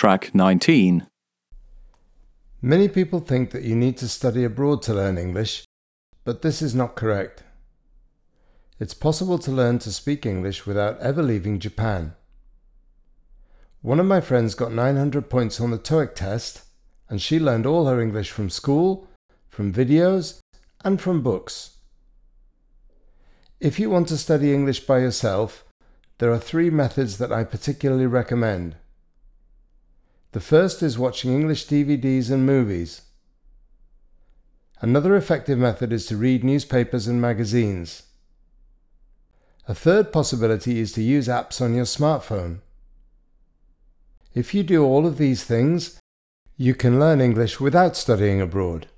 Track 19. Many people think that you need to study abroad to learn English, but this is not correct. It's possible to learn to speak English without ever leaving Japan. One of my friends got 900 points on the TOEIC test, and she learned all her English from school, from videos, and from books. If you want to study English by yourself, there are 3 methods that I particularly recommend. The first is watching English DVDs and movies. Another effective method is to read newspapers and magazines. A third possibility is to use apps on your smartphone. If you do all of these things, you can learn English without studying abroad.